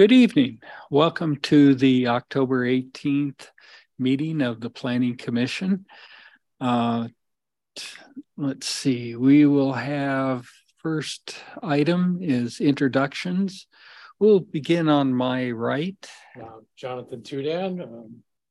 Good evening. Welcome to the October 18th meeting of the Planning Commission. Let's see, we will have first item is introductions. We'll begin on my right. Jonathan Tudan.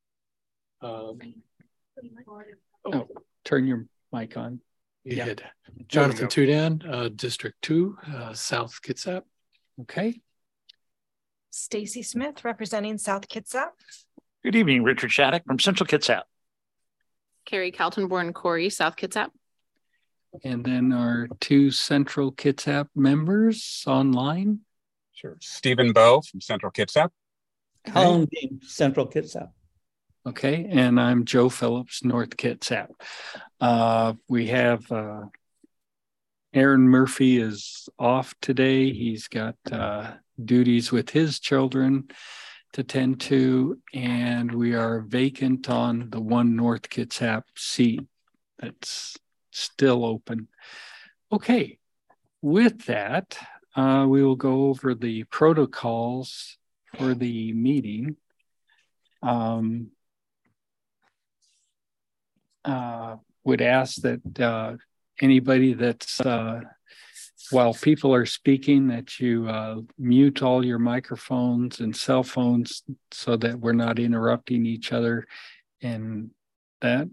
Turn your mic on. You did. Jonathan Tudan, District 2, South Kitsap. Okay. Stacy Smith, representing South Kitsap. Good evening, Richard Shattuck from Central Kitsap. Carrie Kaltenborn Corey, South Kitsap. And then our two Central Kitsap members online. Sure. Stephen Bowe from Central Kitsap. Colin Beam, Central Kitsap. Okay, and I'm Joe Phillips, North Kitsap. We have Aaron Murphy is off today. He's got duties with his children to tend to, and we are vacant on the one North Kitsap seat that's still open. Okay, with that, we will go over the protocols for the meeting. Would ask that anybody that's while people are speaking that you mute all your microphones and cell phones so that we're not interrupting each other. And that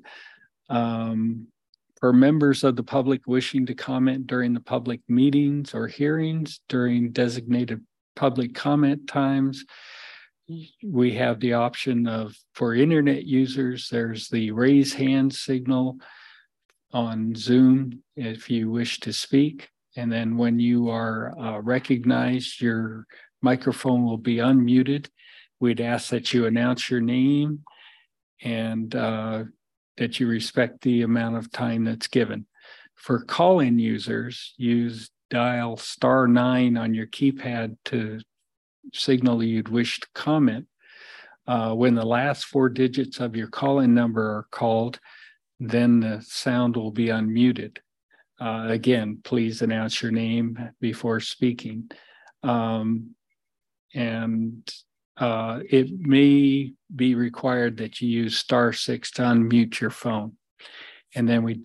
for members of the public wishing to comment during the public meetings or hearings during designated public comment times, we have the option of, for internet users, there's the raise hand signal on Zoom if you wish to speak. And then when you are recognized, your microphone will be unmuted. We'd ask that you announce your name and that you respect the amount of time that's given. For call-in users, dial *9 on your keypad to signal you'd wish to comment. When the last 4 digits of your call-in number are called, then the sound will be unmuted. Again, please announce your name before speaking. It may be required that you use *6 to unmute your phone. And then we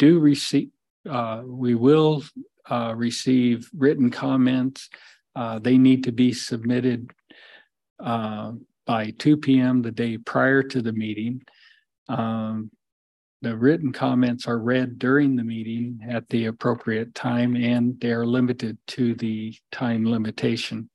will receive written comments. They need to be submitted by 2 p.m. the day prior to the meeting. The written comments are read during the meeting at the appropriate time, and they are limited to the time limitation.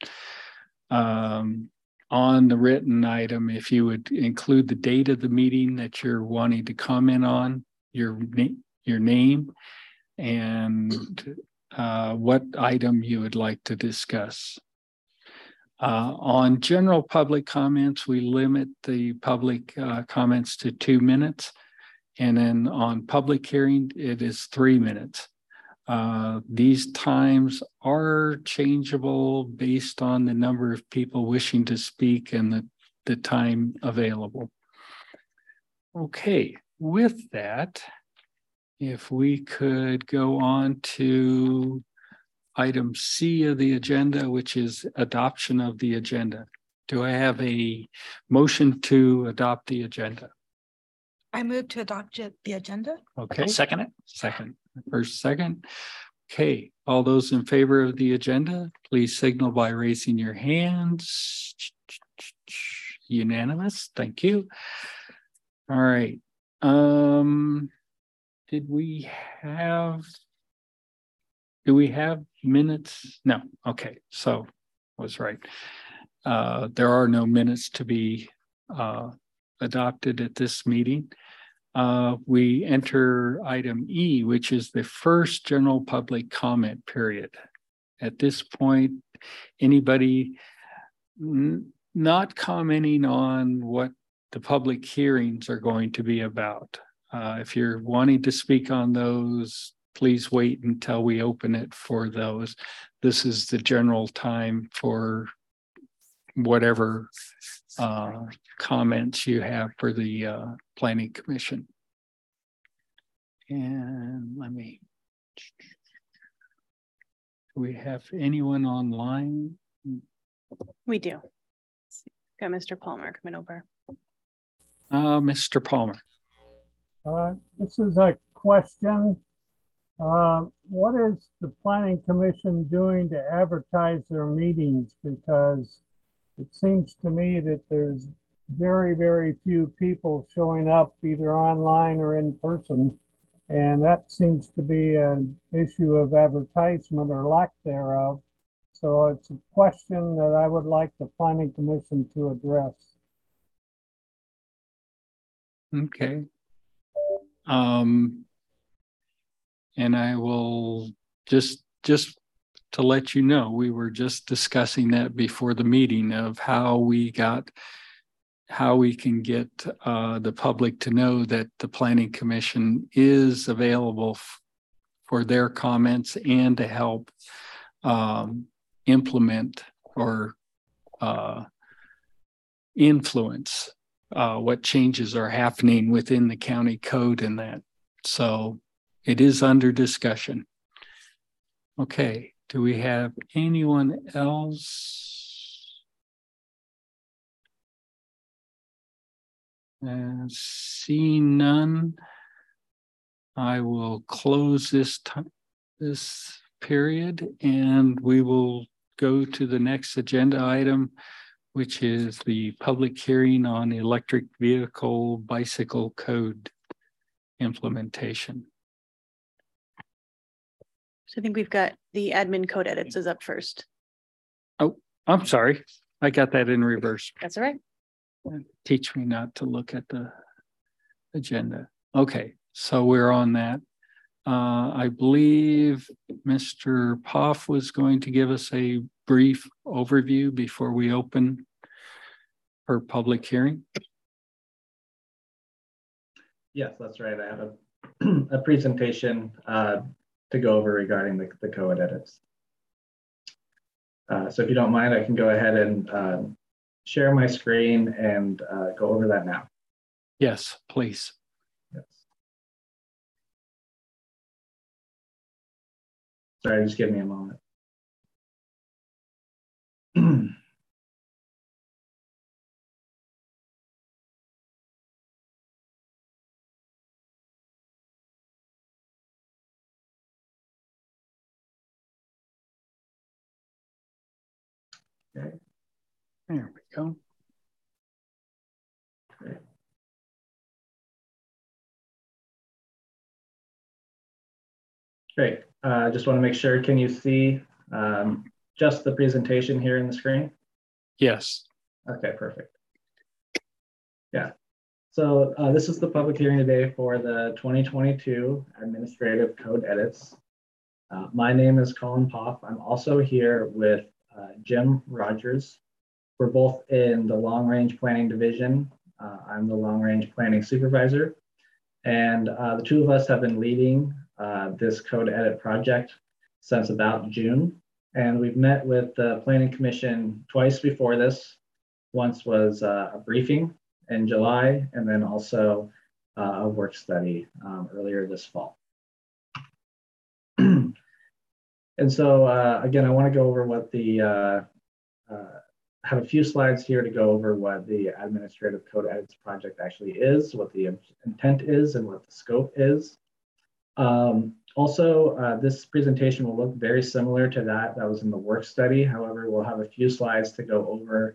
On the written item, if you would include the date of the meeting that you're wanting to comment on, your name, and what item you would like to discuss. On general public comments, we limit the public comments to 2 minutes. And then on public hearing, it is 3 minutes. These times are changeable based on the number of people wishing to speak and the time available. Okay, with that, if we could go on to item C of the agenda, which is adoption of the agenda. Do I have a motion to adopt the agenda? I move to adopt the agenda. Okay. I'll second it. Second. First, second. Okay. All those in favor of the agenda, please signal by raising your hands. Unanimous. Thank you. All right. Do we have minutes? No. Okay. So was right. There are no minutes to be adopted at this meeting. We enter item E, which is the first general public comment period. At this point, anybody not commenting on what the public hearings are going to be about. If you're wanting to speak on those, please wait until we open it for those. This is the general time for whatever comments you have for the Planning Commission. And do we have anyone online? We do. Got Mr. Palmer coming over. Mr. Palmer. This is a question. What is the planning commission doing to advertise their meetings? Because it seems to me that there's very, very few people showing up either online or in person. And that seems to be an issue of advertisement or lack thereof. So it's a question that I would like the planning commission to address. Okay. And I will just to let you know, we were just discussing that before the meeting of how we can get the public to know that the Planning Commission is available for their comments and to help implement or influence what changes are happening within the county code and that. So it is under discussion. Okay, do we have anyone else? Seeing none, I will close this period and we will go to the next agenda item, which is the public hearing on electric vehicle bicycle code implementation. So I think we've got the admin code edits is up first. Oh, I'm sorry. I got that in reverse. That's all right. Teach me not to look at the agenda. Okay, so we're on that. I believe Mr. Poff was going to give us a brief overview before we open for public hearing. Yes, that's right. I have a presentation to go over regarding the code edits. So if you don't mind, I can go ahead and share my screen and go over that now. Yes, please. Yes. Sorry, just give me a moment. Okay. There we go. Great. Great. Just want to make sure, can you see just the presentation here in the screen? Yes. Okay, perfect. Yeah. So this is the public hearing today for the 2022 administrative code edits. My name is Colin Poff. I'm also here with Jim Rogers. We're both in the Long Range Planning Division. I'm the Long Range Planning Supervisor. And the two of us have been leading this code edit project since about June. And we've met with the Planning Commission twice before this. Once was a briefing in July, and then also a work study earlier this fall. And so again, I want to go over what the have a few slides here to go over what the administrative code edits project actually is, what the intent is, and what the scope is. Also, this presentation will look very similar to that was in the work study. However, we'll have a few slides to go over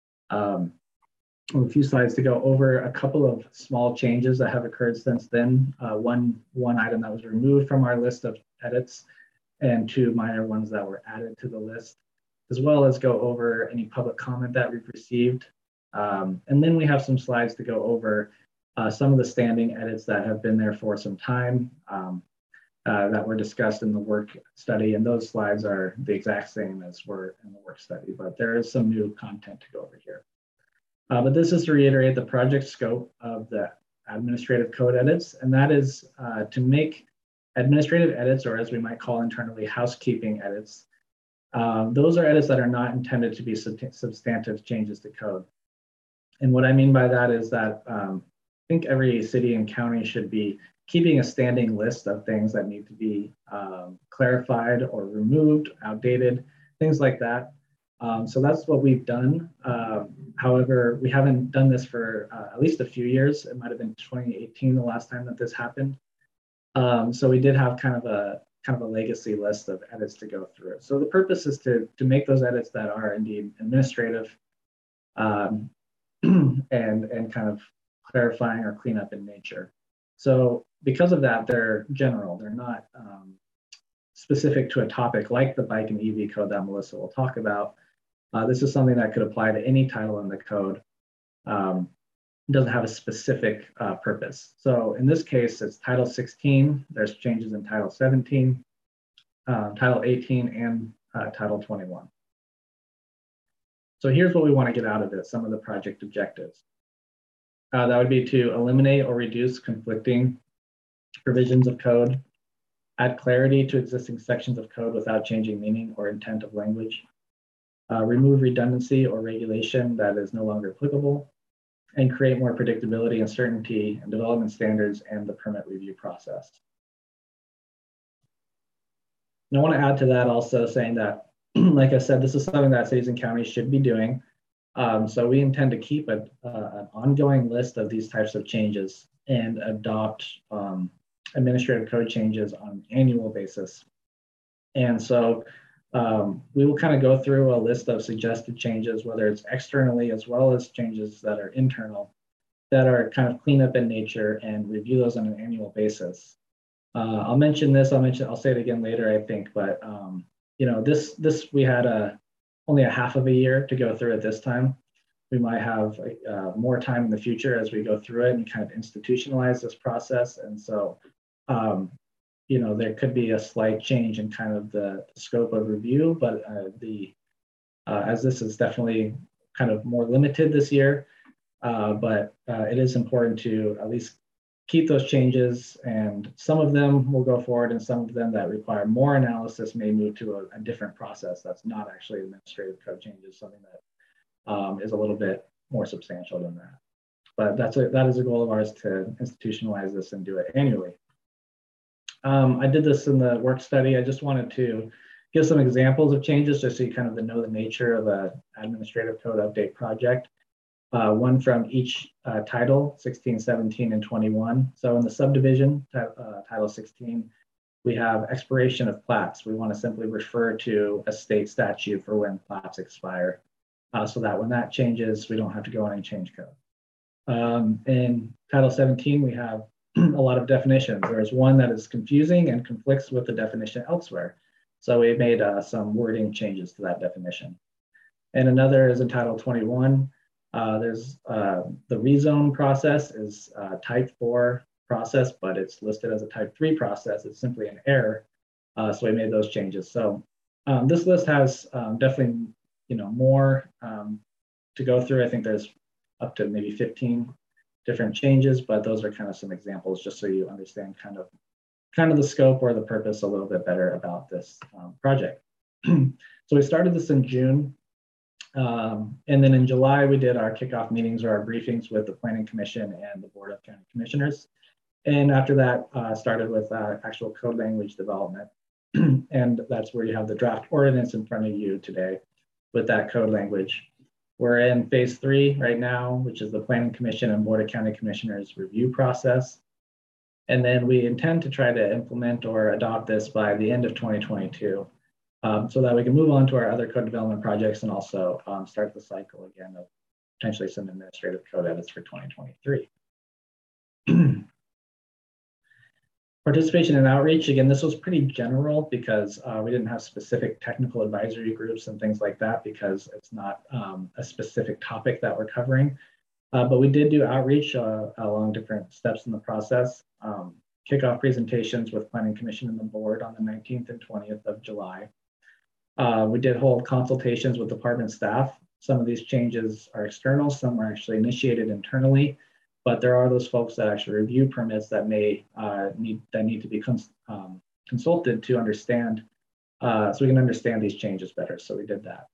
a couple of small changes that have occurred since then. One item that was removed from our list of edits, and two minor ones that were added to the list, as well as go over any public comment that we've received. And then we have some slides to go over some of the standing edits that have been there for some time that were discussed in the work study. And those slides are the exact same as were in the work study, but there is some new content to go over here. But this is to reiterate the project scope of the administrative code edits, and that is to make administrative edits, or as we might call internally, housekeeping edits. Those are edits that are not intended to be substantive changes to code. And what I mean by that is that I think every city and county should be keeping a standing list of things that need to be clarified or removed, outdated, things like that. So that's what we've done. However, we haven't done this for at least a few years. It might have been 2018 the last time that this happened. So we did have kind of a legacy list of edits to go through. So the purpose is to make those edits that are indeed administrative, and kind of clarifying or cleanup in nature. So because of that, they're general. They're not specific to a topic like the bike and EV code that Melissa will talk about. This is something that could apply to any title in the code. It doesn't have a specific purpose. So in this case, it's Title 16. There's changes in Title 17, Title 18, and Title 21. So here's what we want to get out of it, some of the project objectives. That would be to eliminate or reduce conflicting provisions of code, add clarity to existing sections of code without changing meaning or intent of language, remove redundancy or regulation that is no longer applicable, and create more predictability and certainty in development standards and the permit review process. And I want to add to that also saying that, like I said, this is something that cities and counties should be doing. So we intend to keep an ongoing list of these types of changes and adopt administrative code changes on an annual basis. And so we will kind of go through a list of suggested changes, whether it's externally as well as changes that are internal, that are kind of cleanup in nature, and review those on an annual basis. I'll mention this. I'll say it again later, I think. But this we had only a half of a year to go through at this time. We might have more time in the future as we go through it and kind of institutionalize this process. And so, there could be a slight change in kind of the scope of review, but as this is definitely kind of more limited this year, but it is important to at least keep those changes, and some of them will go forward, and some of them that require more analysis may move to a different process that's not actually administrative code changes, something that is a little bit more substantial than that. But that is a goal of ours, to institutionalize this and do it annually. I did this in the work study. I just wanted to give some examples of changes just so you kind of know the nature of an administrative code update project. One from each title, 16, 17, and 21. So in the subdivision, Title 16, we have expiration of plats. We want to simply refer to a state statute for when plats expire, so that when that changes, we don't have to go on and change code. In Title 17, we have a lot of definitions. There's one that is confusing and conflicts with the definition elsewhere. So we made some wording changes to that definition. And another is in Title 21. There's the rezone process is a type 4 process, but it's listed as a type 3 process. It's simply an error. So we made those changes. So this list has definitely more to go through. I think there's up to maybe 15 different changes, but those are kind of some examples just so you understand kind of the scope or the purpose a little bit better about this project. So we started this in June. And then in July, we did our kickoff meetings or our briefings with the Planning Commission and the Board of County Commissioners. And after that, started with actual code language development. And that's where you have the draft ordinance in front of you today with that code language. We're in phase 3 right now, which is the Planning Commission and Board of County Commissioners review process. And then we intend to try to implement or adopt this by the end of 2022. So that we can move on to our other code development projects and also start the cycle again of potentially some administrative code edits for 2023. Participation and outreach, again, this was pretty general because we didn't have specific technical advisory groups and things like that because it's not a specific topic that we're covering. But we did do outreach along different steps in the process. Kickoff presentations with Planning Commission and the board on the 19th and 20th of July. We did hold consultations with department staff. Some of these changes are external, some are actually initiated internally, but there are those folks that actually review permits that may need to be consulted to understand, so we can understand these changes better. So we did that.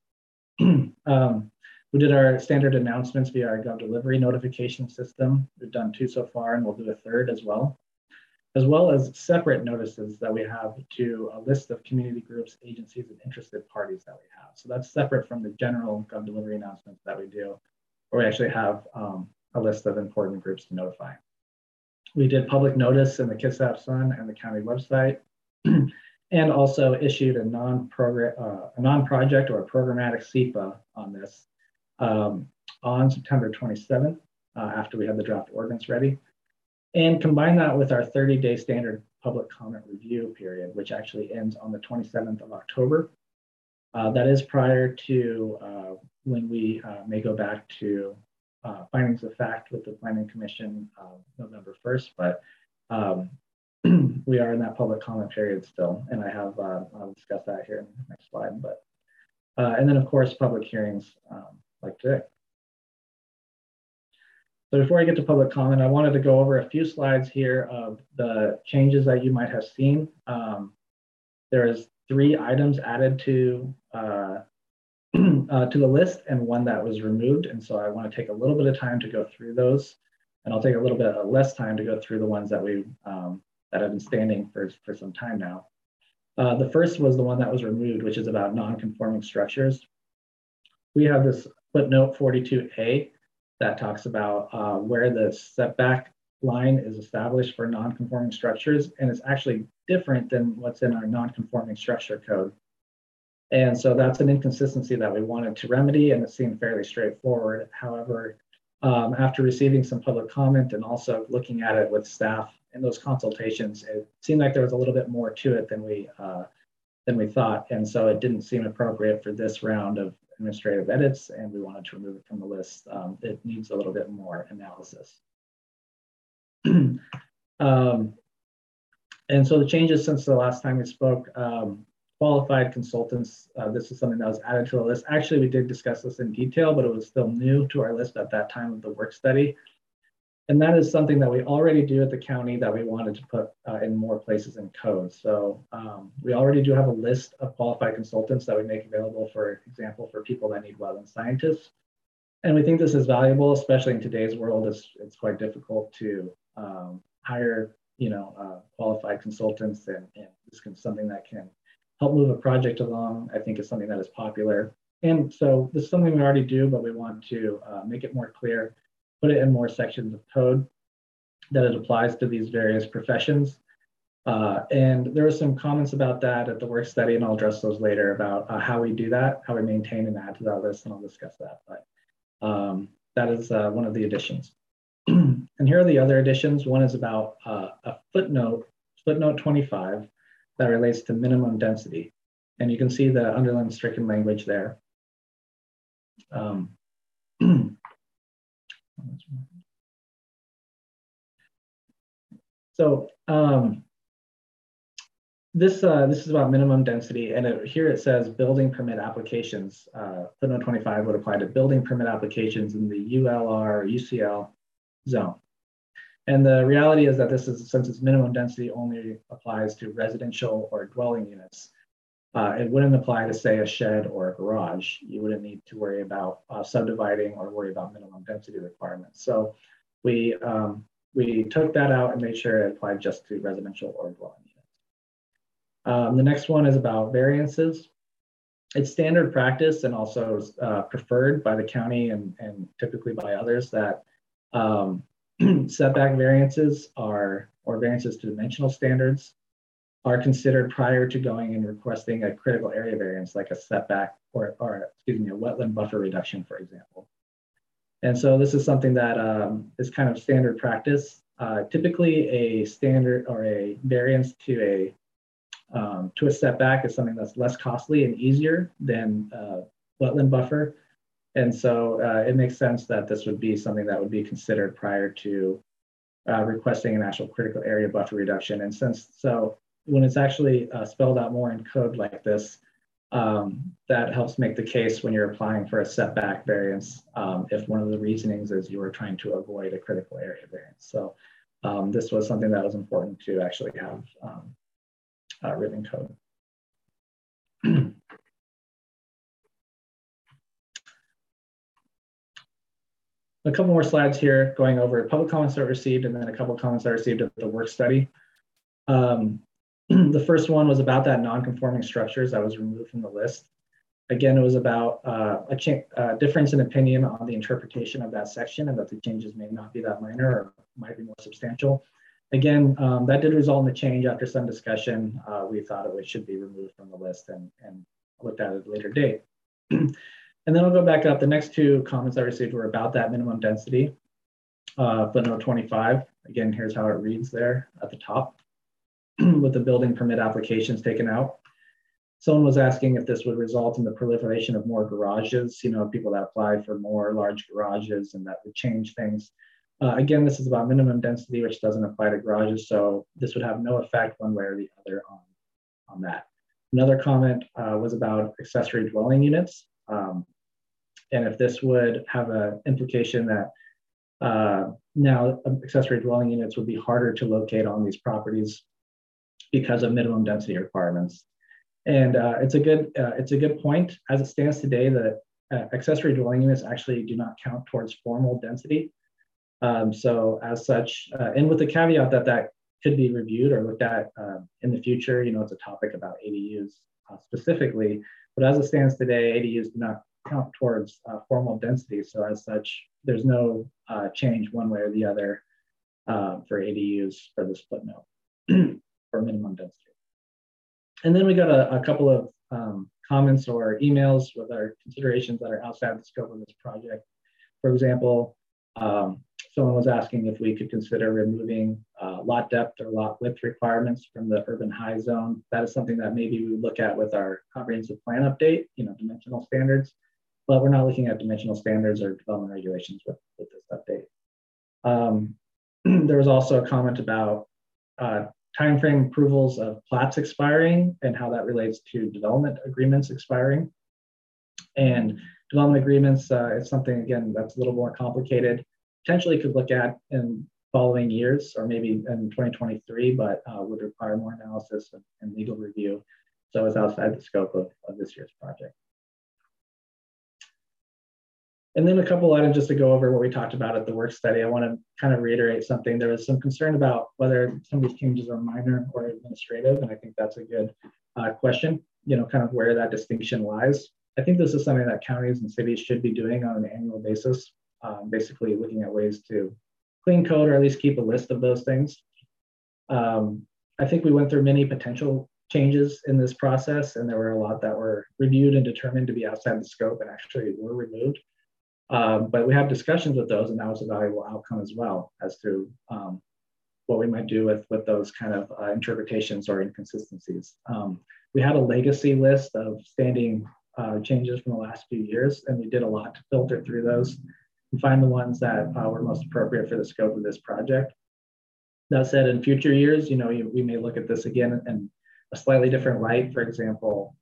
We did our standard announcements via our GovDelivery notification system. We've done 2 so far, and we'll do a 3rd as well. as well as separate notices that we have to a list of community groups, agencies, and interested parties that we have. So that's separate from the general gov delivery announcements that we do, where we actually have a list of important groups to notify. We did public notice in the Kitsap Sun and the county website, and also issued a non-project or a programmatic SEPA on this on September 27th, after we had the draft ordinance ready, and combine that with our 30-day standard public comment review period, which actually ends on the 27th of October. That is prior to when we may go back to findings of fact with the Planning Commission November 1st, but we are in that public comment period still, and I have I'll discuss that here in the next slide. But and then of course public hearings like today. So before I get to public comment, I wanted to go over a few slides here of the changes that you might have seen. There is 3 items added to the list and 1 that was removed. And so I want to take a little bit of time to go through those, and I'll take a little bit less time to go through the ones that we that have been standing for some time now. The first was the one that was removed, which is about non-conforming structures. We have this footnote 42A that talks about where the setback line is established for non-conforming structures, and it's actually different than what's in our non-conforming structure code. And so that's an inconsistency that we wanted to remedy, and it seemed fairly straightforward. However, after receiving some public comment and also looking at it with staff in those consultations, it seemed like there was a little bit more to it than we thought, and so it didn't seem appropriate for this round of administrative edits, and we wanted to remove it from the list. It needs a little bit more analysis. And so the changes since the last time we spoke, qualified consultants, this is something that was added to the list. Actually, we did discuss this in detail, but it was still new to our list at that time of the work study. And that is something that we already do at the county that we wanted to put in more places in code. So we already do have a list of qualified consultants that we make available, for example, for people that need wetland scientists. And we think this is valuable, especially in today's world. It's quite difficult to hire, qualified consultants, and this is something that can help move a project along. I think is something that is popular. And so this is something we already do, but we want to make it more clear, put it in more sections of code that it applies to these various professions. And there were some comments about that at the work study, and I'll address those later about how we do that, how we maintain and add to that list, and I'll discuss that. But that is one of the additions. And here are the other additions. One is about a footnote 25, that relates to minimum density. And you can see the underlined stricken language there. So this is about minimum density, and here it says building permit applications. Footnote 25 would apply to building permit applications in the ULR or UCL zone. And the reality is that since it's minimum density only applies to residential or dwelling units, it wouldn't apply to, say, a shed or a garage. You wouldn't need to worry about subdividing or worry about minimum density requirements. So we took that out and made sure it applied just to residential or dwelling units. The next one is about variances. It's standard practice and also preferred by the county and typically by others that setback variances or variances to dimensional standards are considered prior to going and requesting a critical area variance, like a setback or a wetland buffer reduction, for example. And so this is something that is kind of standard practice. Typically, a standard or a variance to a setback is something that's less costly and easier than wetland buffer. And so it makes sense that this would be something that would be considered prior to requesting an actual critical area buffer reduction. And so when it's actually spelled out more in code like this, that helps make the case when you're applying for a setback variance, if one of the reasonings is you were trying to avoid a critical area variance. So this was something that was important to actually have written code. A couple more slides here going over public comments that were received, and then a couple of comments that were received at the work study. The first one was about that non-conforming structures that was removed from the list. Again, it was about a difference in opinion on the interpretation of that section, and that the changes may not be that minor or might be more substantial. Again, that did result in a change after some discussion. We thought it should be removed from the list and looked at at a later date. And then I'll go back up. The next two comments I received were about that minimum density, footnote 25. Again, here's how it reads there at the top with the building permit applications taken out. Someone was asking if this would result in the proliferation of more garages, people that apply for more large garages, and that would change things. Again, this is about minimum density, which doesn't apply to garages. So this would have no effect one way or the other on that. Another comment was about accessory dwelling units. And if this would have an implication that now accessory dwelling units would be harder to locate on these properties because of minimum density requirements. And it's a good point. As it stands today, the accessory dwelling units actually do not count towards formal density. So as such, and with the caveat that that could be reviewed or looked at in the future, it's a topic about ADUs specifically, but as it stands today, ADUs do not count towards formal density. So as such, there's no change one way or the other for ADUs for this footnote for minimum density. And then we got a couple of comments or emails with our considerations that are outside the scope of this project. For example, someone was asking if we could consider removing lot depth or lot width requirements from the urban high zone. That is something that maybe we would look at with our comprehensive plan update, dimensional standards, but we're not looking at dimensional standards or development regulations with this update. There was also a comment about timeframe approvals of plats expiring and how that relates to development agreements expiring. And development agreements is something, again, that's a little more complicated. Potentially could look at in following years or maybe in 2023, but would require more analysis and legal review. So it's outside the scope of this year's project. And then a couple items just to go over what we talked about at the work study. I want to kind of reiterate something. There was some concern about whether some of these changes are minor or administrative, and I think that's a good question, kind of where that distinction lies. I think this is something that counties and cities should be doing on an annual basis, basically looking at ways to clean code or at least keep a list of those things. I think we went through many potential changes in this process, and there were a lot that were reviewed and determined to be outside the scope and actually were removed. But we have discussions with those, and that was a valuable outcome as well as to what we might do with those kind of interpretations or inconsistencies. We had a legacy list of standing changes from the last few years, and we did a lot to filter through those and find the ones that were most appropriate for the scope of this project. That said, in future years, we may look at this again in a slightly different light. For example,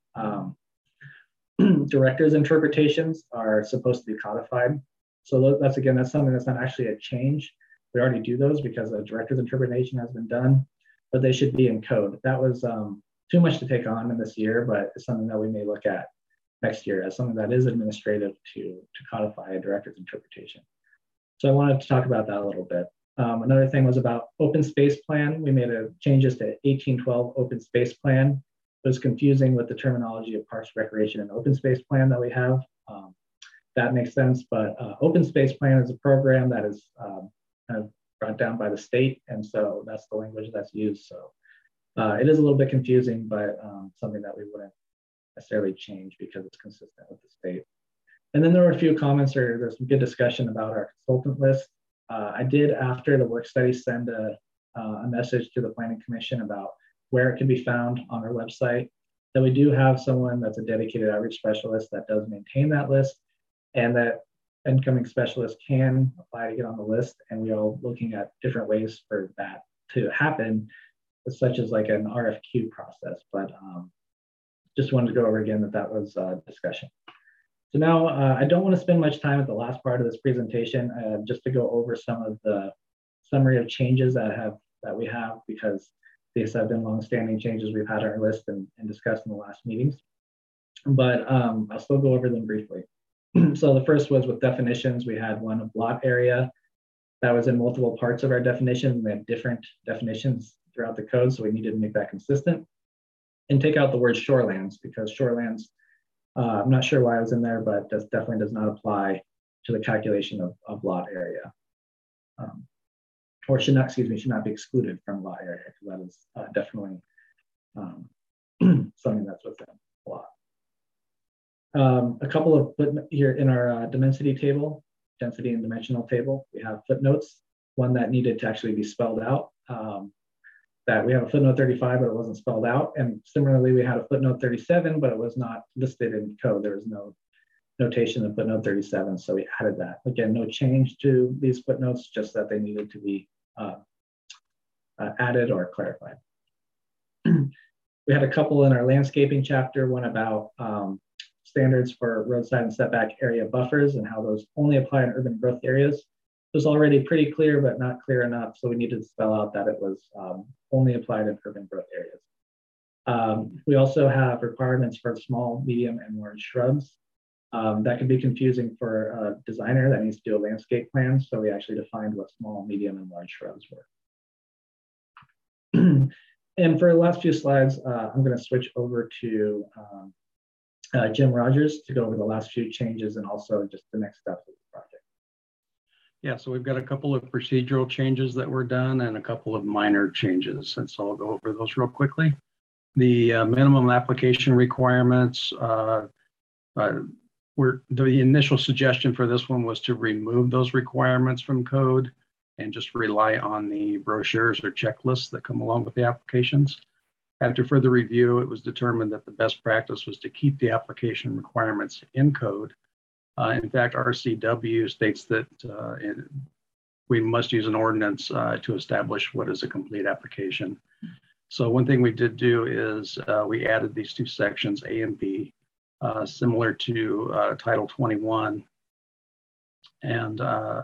directors' interpretations are supposed to be codified. So that's something that's not actually a change. We already do those because the director's interpretation has been done, but they should be in code. That was too much to take on in this year, but it's something that we may look at next year as something that is administrative to codify a director's interpretation. So I wanted to talk about that a little bit. Another thing was about open space plan. We made changes to 1812 open space plan. It was confusing with the terminology of Parks, Recreation, and Open Space Plan that we have. That makes sense, but Open Space Plan is a program that is kind of brought down by the state, and so that's the language that's used. So it is a little bit confusing, but something that we wouldn't necessarily change because it's consistent with the state. And then there were a few comments, or there's some good discussion about our consultant list. I did, after the work study, send a message to the Planning Commission about where it can be found on our website, that we do have someone that's a dedicated outreach specialist that does maintain that list, and that incoming specialists can apply to get on the list. And we are looking at different ways for that to happen, such as like an RFQ process. But just wanted to go over again that was a discussion. So now I don't want to spend much time at the last part of this presentation, just to go over some of the summary of changes that we have, because these have been long-standing changes we've had on our list and discussed in the last meetings. But I'll still go over them briefly. So the first was with definitions. We had one of lot area that was in multiple parts of our definition. We had different definitions throughout the code, so we needed to make that consistent. And take out the word shorelands, because shorelands, I'm not sure why it was in there, but this definitely does not apply to the calculation of lot area. Or should not be excluded from lot area, because that is definitely something that's within a lot. A couple of footnotes here in our density table, density and dimensional table, we have footnotes, one that needed to actually be spelled out. That we have a footnote 35, but it wasn't spelled out. And similarly, we had a footnote 37, but it was not listed in code. There was no notation in footnote 37, so we added that. Again, no change to these footnotes, just that they needed to be added or clarified. We had a couple in our landscaping chapter, one about standards for roadside and setback area buffers and how those only apply in urban growth areas. It was already pretty clear, but not clear enough, so we needed to spell out that it was only applied in urban growth areas. We also have requirements for small, medium, and large shrubs. That can be confusing for a designer that needs to do a landscape plan, so we actually defined what small, medium, and large shrubs were. And for the last few slides, I'm going to switch over to Jim Rogers to go over the last few changes and also just the next steps of the project. Yeah, so we've got a couple of procedural changes that were done and a couple of minor changes. And so I'll go over those real quickly. The minimum application requirements were, the initial suggestion for this one was to remove those requirements from code and just rely on the brochures or checklists that come along with the applications. After further review, it was determined that the best practice was to keep the application requirements in code. In fact, RCW states that we must use an ordinance to establish what is a complete application. So one thing we did do is we added these two sections, A and B, similar to Title 21. And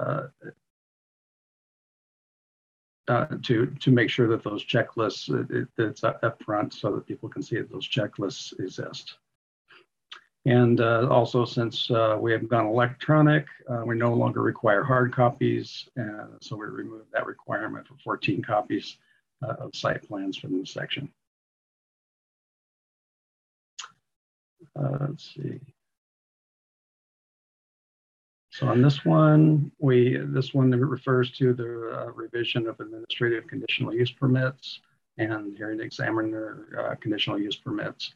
to make sure that those checklists, it's up front so that people can see that those checklists exist. And also, since we have gone electronic, we no longer require hard copies. And so we removed that requirement for 14 copies of site plans from this section. Let's see. So on this one, this one refers to the revision of administrative conditional use permits and hearing examiner conditional use permits.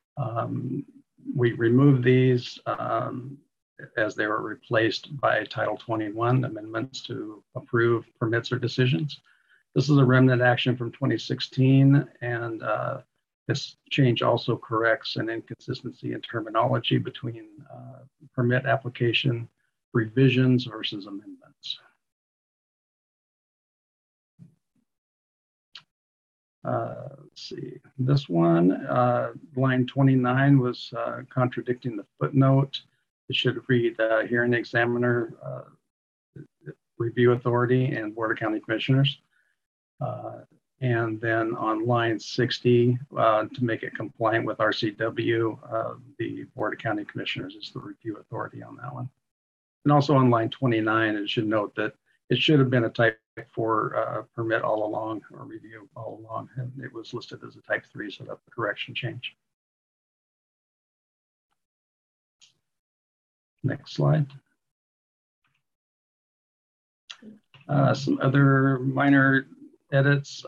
We removed these as they were replaced by Title 21 amendments to approve permits or decisions. This is a remnant action from 2016, and this change also corrects an inconsistency in terminology between permit application revisions versus amendments. Let's see, this one, line 29 was contradicting the footnote. It should read hearing examiner, review authority, and Board of County Commissioners. And then on line 60, to make it compliant with RCW, the Board of County Commissioners is the review authority on that one. And also on line 29, it should note that it should have been a type 4 permit all along, or review all along, and it was listed as a type 3, so that's the correction change. Next slide. Some other minor edits.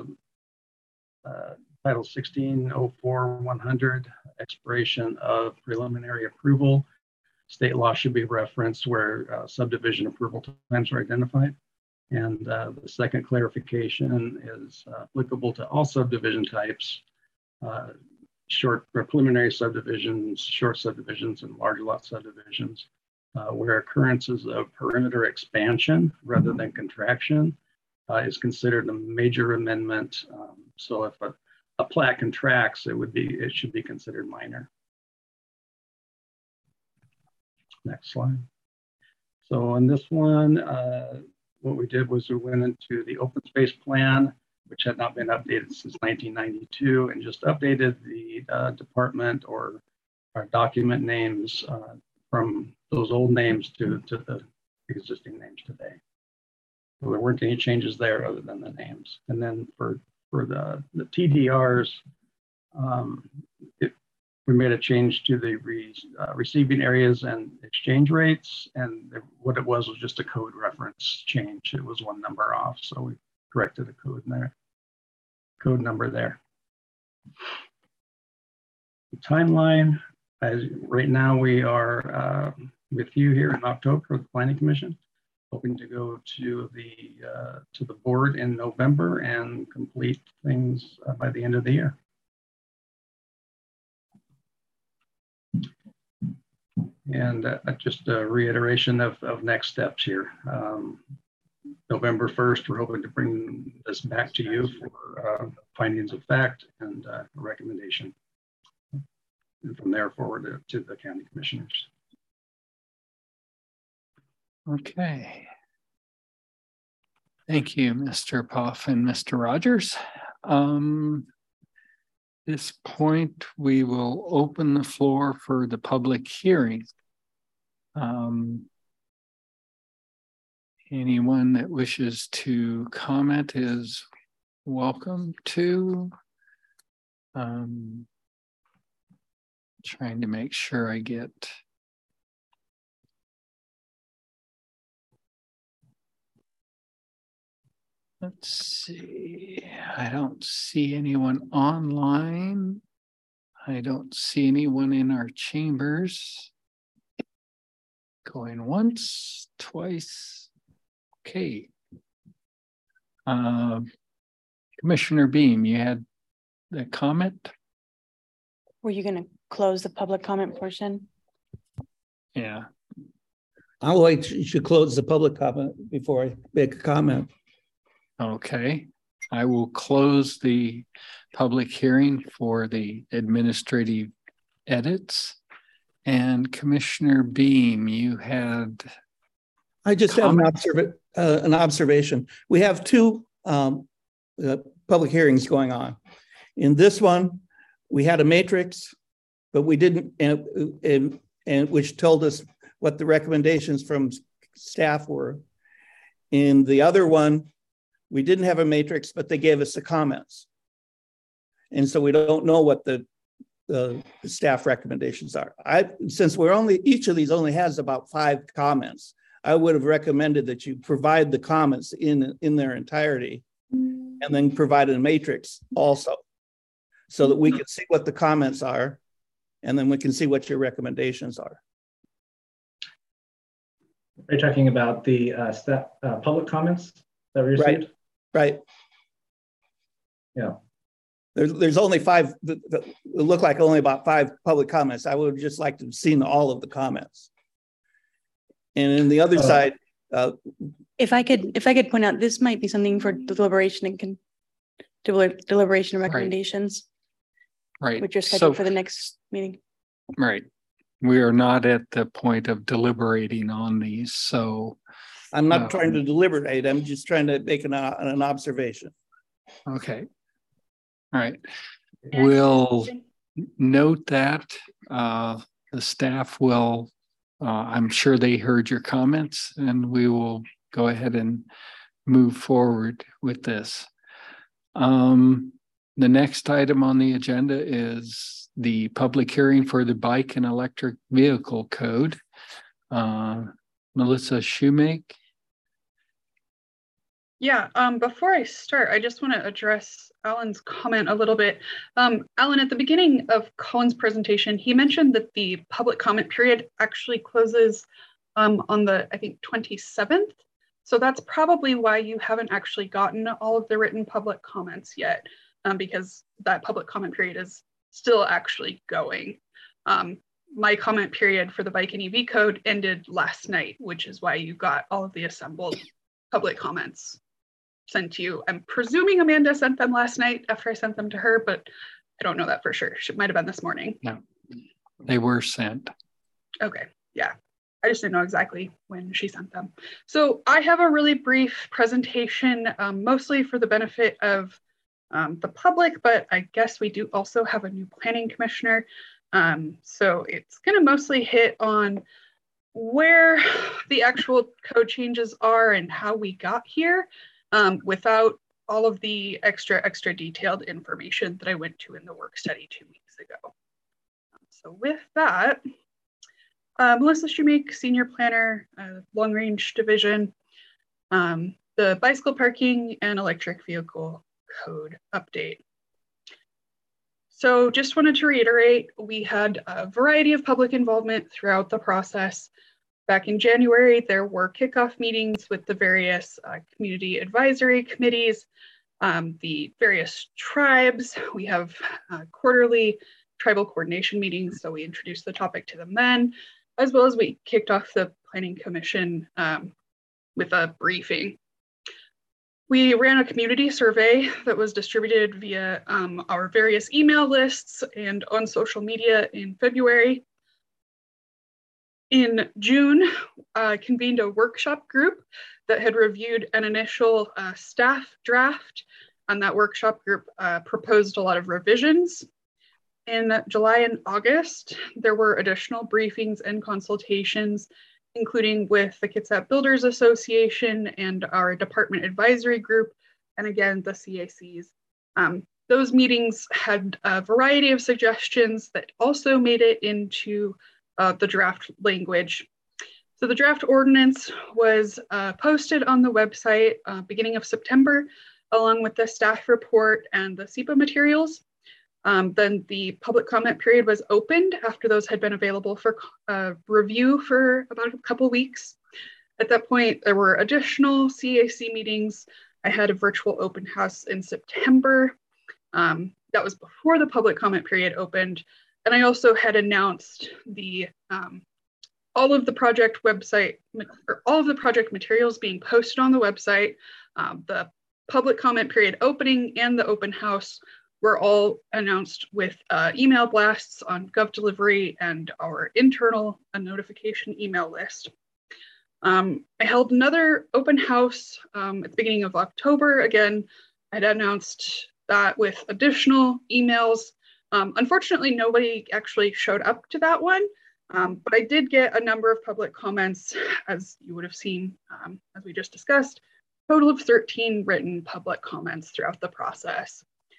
Title 1604-100, expiration of preliminary approval. State law should be referenced where subdivision approval times are identified. And the second clarification is applicable to all subdivision types, short or preliminary subdivisions, short subdivisions, and large lot subdivisions, where occurrences of perimeter expansion rather than contraction is considered a major amendment. So if a plat contracts, it should be considered minor. Next slide. So on this one, what we did was we went into the open space plan, which had not been updated since 1992, and just updated the department or our document names from those old names to the existing names today. So there weren't any changes there other than the names. And then for for the TDRs, we made a change to the receiving areas and exchange rates, and what it was just a code reference change. It was one number off, so we corrected the code number there. The timeline, right now we are with you here in October for the Planning Commission, hoping to go to the board in November and complete things by the end of the year. And just a reiteration of next steps here. November 1st, we're hoping to bring this back to you for findings of fact and a recommendation. And from there forward to the county commissioners. Okay. Thank you, Mr. Poff and Mr. Rogers. This point, we will open the floor for the public hearing. Anyone that wishes to comment is welcome to. Trying to make sure I get let's see. I don't see anyone online. I don't see anyone in our chambers. Going once, twice. Okay. Commissioner Beam, you had a comment? Were you going to close the public comment portion? Yeah. I'll wait. You should close the public comment before I make a comment. Okay. I will close the public hearing for the administrative edits. And Commissioner Beam, you had... I just have an observation. We have two public hearings going on. In this one, we had a matrix, but we didn't, and which told us what the recommendations from staff were. In the other one, we didn't have a matrix, but they gave us the comments. And so we don't know what the staff recommendations are. Since each of these only has about 5 comments, I would have recommended that you provide the comments in their entirety and then provide a matrix also, so that we can see what the comments are, and then we can see what your recommendations are. Are you talking about the public comments that we received? Right. Yeah. There's only 5, it look like only about 5 public comments. I would just like to have seen all of the comments. And in the other side, if I could point out, this might be something for deliberation and deliberation recommendations. Right. Which are scheduled for the next meeting. Right. We are not at the point of deliberating on these, so. I'm not trying to deliberate. I'm just trying to make an observation. Okay. All right. We'll note that the staff will, I'm sure they heard your comments, and we will go ahead and move forward with this. The next item on the agenda is the public hearing for the bike and electric vehicle code. Melissa Shoemake. Yeah, before I start, I just want to address Alan's comment a little bit. Alan, at the beginning of Colin's presentation, he mentioned that the public comment period actually closes on the, I think, 27th. So that's probably why you haven't actually gotten all of the written public comments yet, because that public comment period is still actually going. My comment period for the bike and EV code ended last night, which is why you got all of the assembled public comments sent to you. I'm presuming Amanda sent them last night after I sent them to her, but I don't know that for sure. It might have been this morning. No, they were sent. Okay, yeah. I just didn't know exactly when she sent them. So I have a really brief presentation, mostly for the benefit of the public, but I guess we do also have a new planning commissioner. So it's going to mostly hit on where the actual code changes are and how we got here, without all of the extra detailed information that I went to in the work study 2 weeks ago. So with that, Melissa Shoemake, Senior Planner, Long Range Division, the bicycle parking and electric vehicle code update. So just wanted to reiterate, we had a variety of public involvement throughout the process. Back in January, there were kickoff meetings with the various community advisory committees, the various tribes. We have quarterly tribal coordination meetings, so we introduced the topic to them then, as well as we kicked off the Planning Commission with a briefing. We ran a community survey that was distributed via our various email lists and on social media in February. In June, convened a workshop group that had reviewed an initial staff draft, and that workshop group proposed a lot of revisions. In July and August, there were additional briefings and consultations, including with the Kitsap Builders Association and our department advisory group, and again, the CACs. Those meetings had a variety of suggestions that also made it into the draft language. So the draft ordinance was posted on the website beginning of September, along with the staff report and the SEPA materials. Then the public comment period was opened after those had been available for review for about a couple weeks. At that point, there were additional CAC meetings. I had a virtual open house in September. That was before the public comment period opened. And I also had announced the all of the project website, or all of the project materials being posted on the website, the public comment period opening and the open house were all announced with email blasts on GovDelivery and our internal notification email list. I held another open house at the beginning of October. Again, I'd announced that with additional emails. Unfortunately, nobody actually showed up to that one, but I did get a number of public comments, as you would have seen, as we just discussed, total of 13 written public comments throughout the process.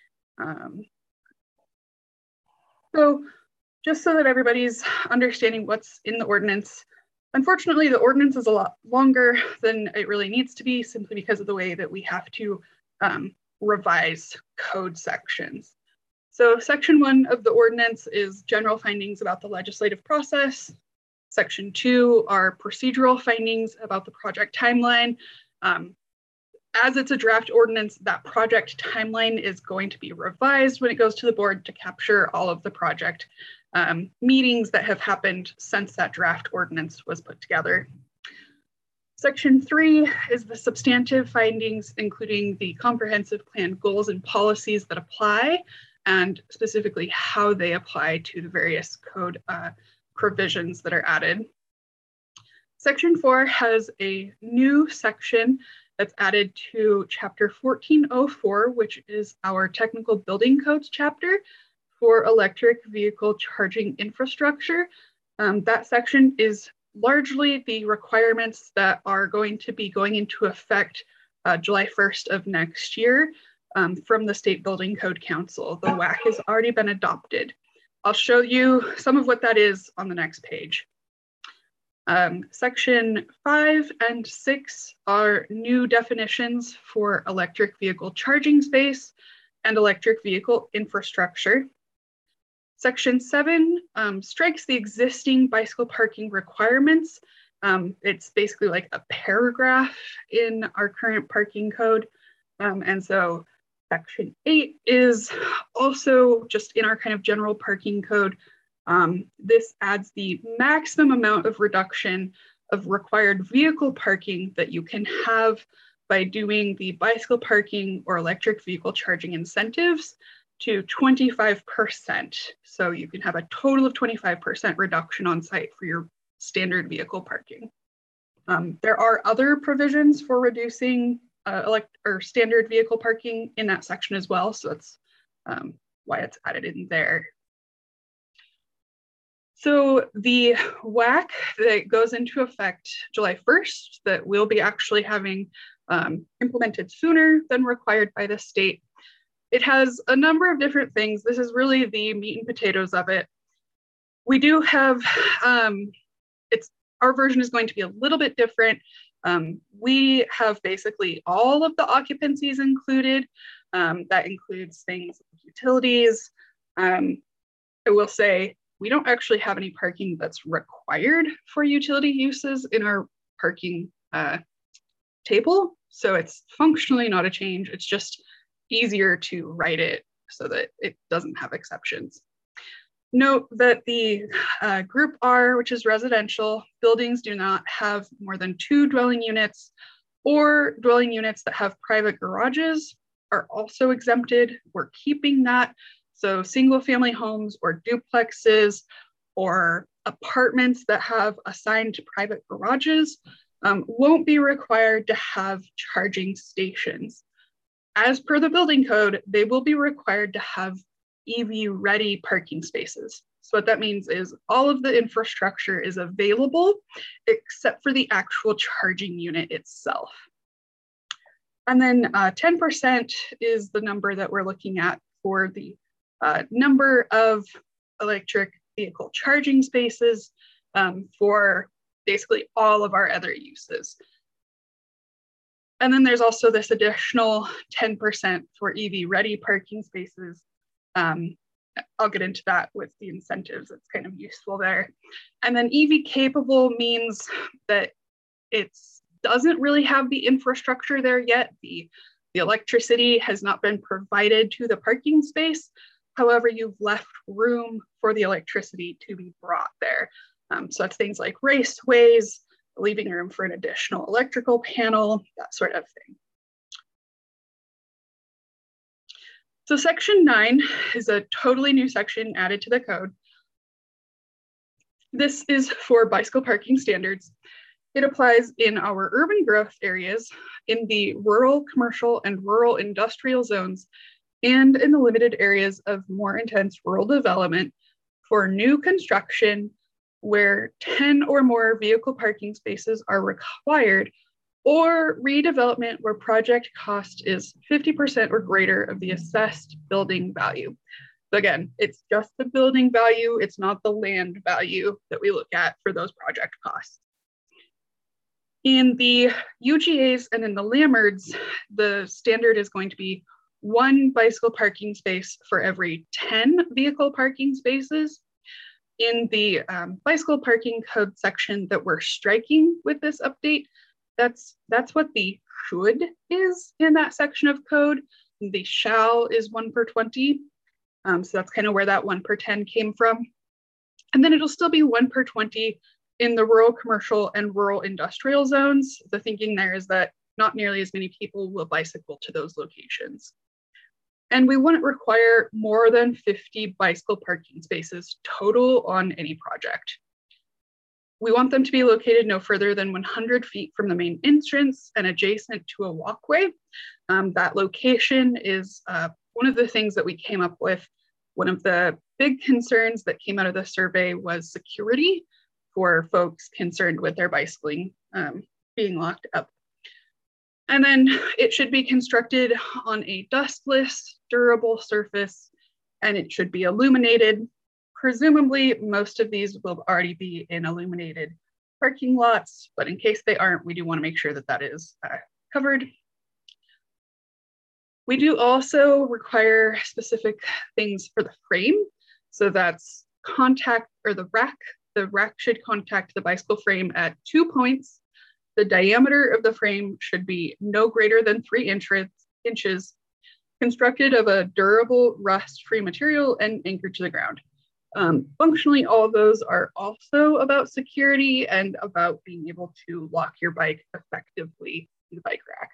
So just so that everybody's understanding what's in the ordinance, unfortunately, the ordinance is a lot longer than it really needs to be, simply because of the way that we have to revise code sections. So section 1 of the ordinance is general findings about the legislative process. Section 2 are procedural findings about the project timeline. As it's a draft ordinance, that project timeline is going to be revised when it goes to the board to capture all of the project meetings that have happened since that draft ordinance was put together. Section 3 is the substantive findings, including the comprehensive plan goals and policies that apply, and specifically how they apply to the various code provisions that are added. Section 4 has a new section that's added to chapter 1404, which is our technical building codes chapter for electric vehicle charging infrastructure. That section is largely the requirements that are going to be going into effect July 1st of next year from the State Building Code Council. The WAC has already been adopted. I'll show you some of what that is on the next page. Section 5 and 6 are new definitions for electric vehicle charging space and electric vehicle infrastructure. Section 7 strikes the existing bicycle parking requirements. It's basically like a paragraph in our current parking code. And so Section 8 is also just in our kind of general parking code. This adds the maximum amount of reduction of required vehicle parking that you can have by doing the bicycle parking or electric vehicle charging incentives to 25%. So you can have a total of 25% reduction on site for your standard vehicle parking. There are other provisions for reducing standard vehicle parking in that section as well. So that's why it's added in there. So the WAC that goes into effect July 1st, that we'll be actually having implemented sooner than required by the state. It has a number of different things. This is really the meat and potatoes of it. We do have, our version is going to be a little bit different. We have basically all of the occupancies included. That includes things like utilities. I will say we don't actually have any parking that's required for utility uses in our parking table. So it's functionally not a change. It's just easier to write it so that it doesn't have exceptions. Note that the group R, which is residential, buildings do not have more than 2 dwelling units, or dwelling units that have private garages are also exempted. We're keeping that. So single family homes or duplexes or apartments that have assigned private garages won't be required to have charging stations. As per the building code, they will be required to have EV ready parking spaces. So what that means is all of the infrastructure is available except for the actual charging unit itself. And then 10% is the number that we're looking at for the number of electric vehicle charging spaces for basically all of our other uses. And then there's also this additional 10% for EV ready parking spaces. I'll get into that with the incentives. It's kind of useful there. And then EV capable means that it doesn't really have the infrastructure there yet. The electricity has not been provided to the parking space. However, you've left room for the electricity to be brought there. So that's things like raceways, leaving room for an additional electrical panel, that sort of thing. So section 9 is a totally new section added to the code. This is for bicycle parking standards. It applies in our urban growth areas, in the rural, commercial, and rural industrial zones, and in the limited areas of more intense rural development for new construction where 10 or more vehicle parking spaces are required, or redevelopment where project cost is 50% or greater of the assessed building value. So again, it's just the building value, it's not the land value that we look at for those project costs. In the UGAs and in the LAMERDs, the standard is going to be 1 bicycle parking space for every 10 vehicle parking spaces. In the bicycle parking code section that we're striking with this update, that's what the should is in that section of code. The shall is 1 per 20. So that's kind of where that 1 per 10 came from. And then it'll still be 1 per 20 in the rural commercial and rural industrial zones. The thinking there is that not nearly as many people will bicycle to those locations. And we wouldn't require more than 50 bicycle parking spaces total on any project. We want them to be located no further than 100 feet from the main entrance and adjacent to a walkway. That location is one of the things that we came up with. One of the big concerns that came out of the survey was security for folks concerned with their bicycling being locked up. And then it should be constructed on a dustless, durable surface, and it should be illuminated. Presumably, most of these will already be in illuminated parking lots, but in case they aren't, we do want to make sure that that is covered. We do also require specific things for the frame. So that's contact, or the rack. The rack should contact the bicycle frame at 2 points. The diameter of the frame should be no greater than 3 inches, constructed of a durable rust-free material and anchored to the ground. Functionally, all of those are also about security and about being able to lock your bike effectively to the bike rack.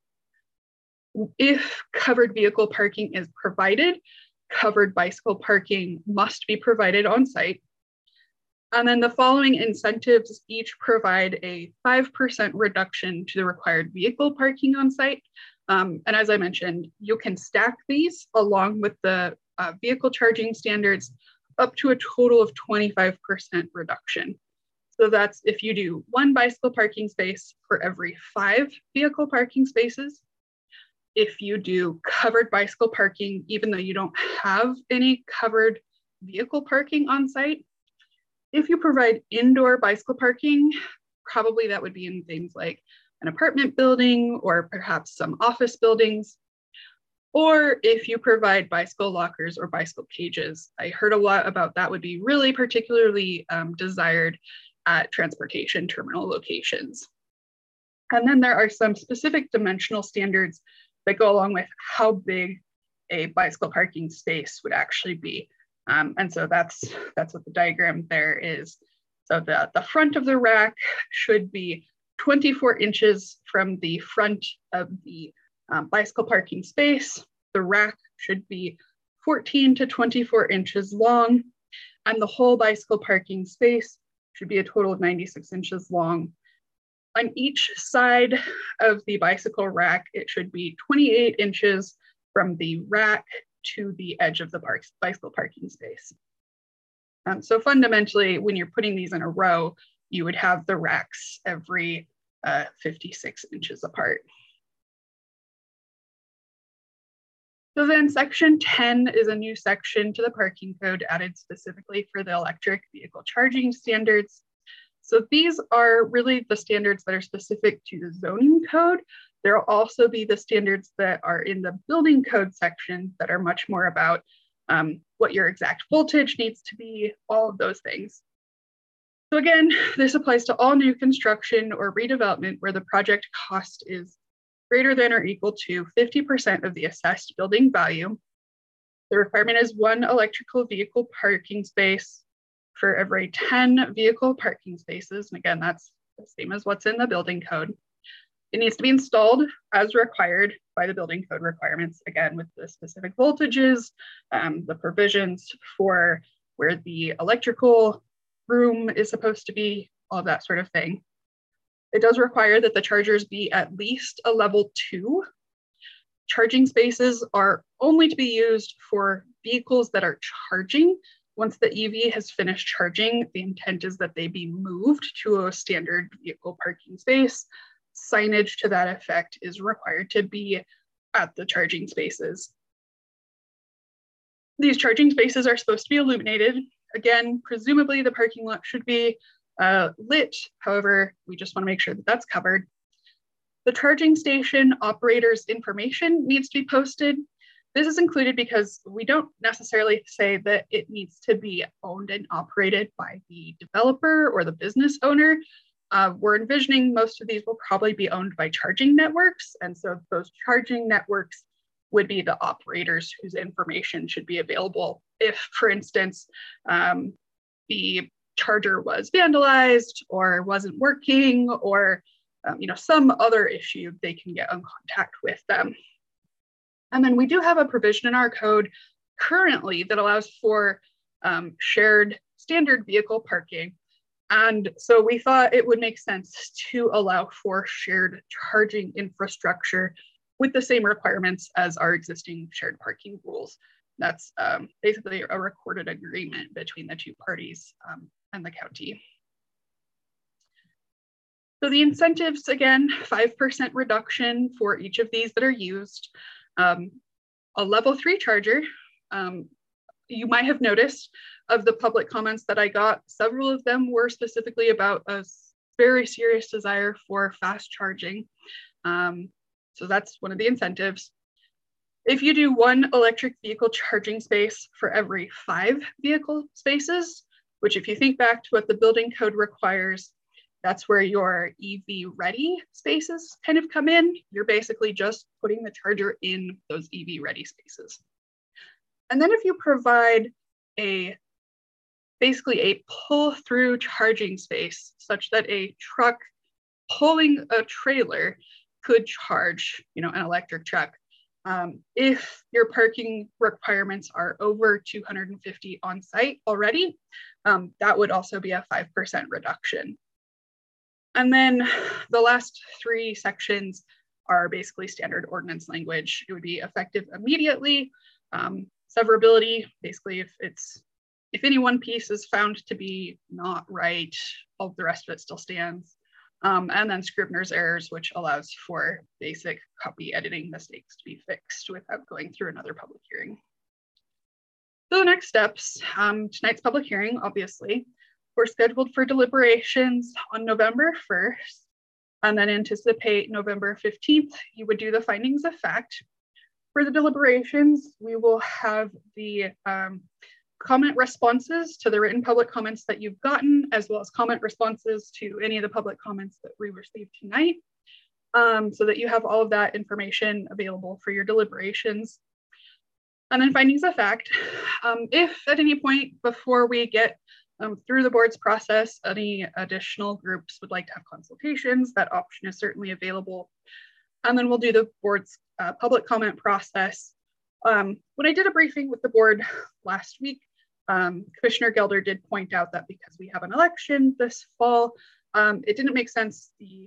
If covered vehicle parking is provided, covered bicycle parking must be provided on site. And then the following incentives each provide a 5% reduction to the required vehicle parking on site. And as I mentioned, you can stack these along with the vehicle charging standards up to a total of 25% reduction. So that's if you do 1 bicycle parking space for every 5 vehicle parking spaces. If you do covered bicycle parking, even though you don't have any covered vehicle parking on site. If you provide indoor bicycle parking, probably that would be in things like an apartment building or perhaps some office buildings. Or if you provide bicycle lockers or bicycle cages. I heard a lot about that would be really particularly desired at transportation terminal locations. And then there are some specific dimensional standards that go along with how big a bicycle parking space would actually be. And so that's what the diagram there is. So the front of the rack should be 24 inches from the front of the bicycle parking space. The rack should be 14 to 24 inches long, and the whole bicycle parking space should be a total of 96 inches long. On each side of the bicycle rack, it should be 28 inches from the rack to the edge of the bicycle parking space. So fundamentally, when you're putting these in a row, you would have the racks every 56 inches apart. So then section 10 is a new section to the parking code added specifically for the electric vehicle charging standards. So these are really the standards that are specific to the zoning code. There will also be the standards that are in the building code section that are much more about what your exact voltage needs to be, all of those things. So again, this applies to all new construction or redevelopment where the project cost is greater than or equal to 50% of the assessed building value. The requirement is 1 electrical vehicle parking space for every 10 vehicle parking spaces. And again, that's the same as what's in the building code. It needs to be installed as required by the building code requirements, again, with the specific voltages, the provisions for where the electrical room is supposed to be, all of that sort of thing. It does require that the chargers be at least a level 2. Charging spaces are only to be used for vehicles that are charging. Once the EV has finished charging, the intent is that they be moved to a standard vehicle parking space. Signage to that effect is required to be at the charging spaces. These charging spaces are supposed to be illuminated. Again, presumably the parking lot should be lit. However, we just want to make sure that that's covered. The charging station operator's information needs to be posted. This is included because we don't necessarily say that it needs to be owned and operated by the developer or the business owner. We're envisioning most of these will probably be owned by charging networks. And so those charging networks would be the operators whose information should be available. If, for instance, the charger was vandalized or wasn't working or some other issue, they can get in contact with them. And then we do have a provision in our code currently that allows for shared standard vehicle parking. And so we thought it would make sense to allow for shared charging infrastructure with the same requirements as our existing shared parking rules. That's basically a recorded agreement between the two parties and the county. So the incentives, again, 5% reduction for each of these that are used. A level 3 charger, you might have noticed of the public comments that I got, several of them were specifically about a very serious desire for fast charging. So that's one of the incentives. If you do 1 electric vehicle charging space for every 5 vehicle spaces, which if you think back to what the building code requires, that's where your EV ready spaces kind of come in. You're basically just putting the charger in those EV ready spaces. And then if you provide basically a pull through charging space such that a truck pulling a trailer could charge, an electric truck. If your parking requirements are over 250 on site already, that would also be a 5% reduction. And then the last 3 sections are basically standard ordinance language. It would be effective immediately. Severability, basically if it's If any one piece is found to be not right, all the rest of it still stands. And then Scrivener's errors, which allows for basic copy editing mistakes to be fixed without going through another public hearing. So the next steps, tonight's public hearing, obviously, we're scheduled for deliberations on November 1st, and then anticipate November 15th, you would do the findings of fact. For the deliberations, we will have the comment responses to the written public comments that you've gotten, as well as comment responses to any of the public comments that we received tonight, so that you have all of that information available for your deliberations. And then findings of fact, if at any point before we get through the board's process, any additional groups would like to have consultations, that option is certainly available. And then we'll do the board's public comment process. When I did a briefing with the board last week, Commissioner Gelder did point out that because we have an election this fall, it didn't make sense the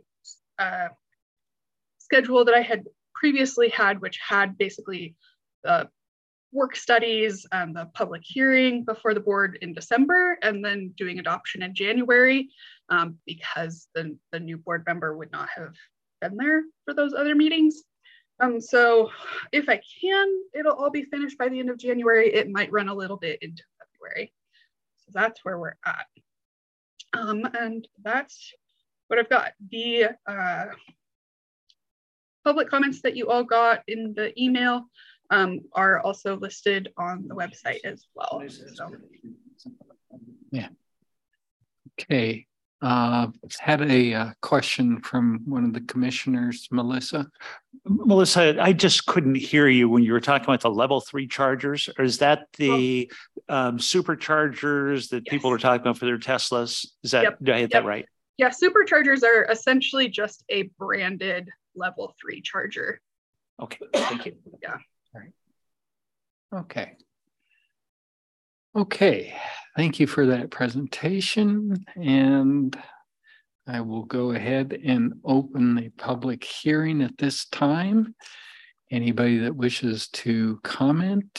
schedule that I had previously had, which had basically the work studies and the public hearing before the board in December, and then doing adoption in January, because the new board member would not have been there for those other meetings. So if I can, it'll all be finished by the end of January. It might run a little bit into February. So that's where we're at. And that's what I've got. The public comments that you all got in the email are also listed on the website as well. So. Yeah. Okay. Had a question from one of the commissioners, Melissa. Melissa, I just couldn't hear you when you were talking about the level 3 chargers. Or is that the superchargers that people are talking about for their Teslas? Is that, yep. Did I hit that right? Yeah, superchargers are essentially just a branded level 3 charger. Okay, thank you. Yeah. All right. Okay. Okay, thank you for that presentation. And I will go ahead and open the public hearing at this time. Anybody that wishes to comment?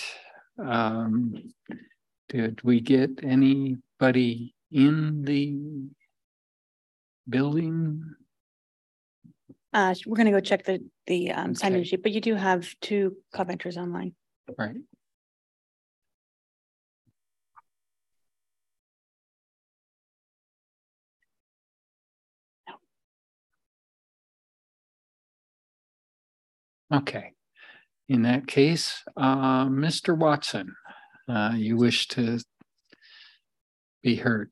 Did we get anybody in the building? We're going to go check the sign-in Okay. sheet, but you do have 2 commenters online. Right. Okay. In that case, Mr. Watson, you wish to be heard.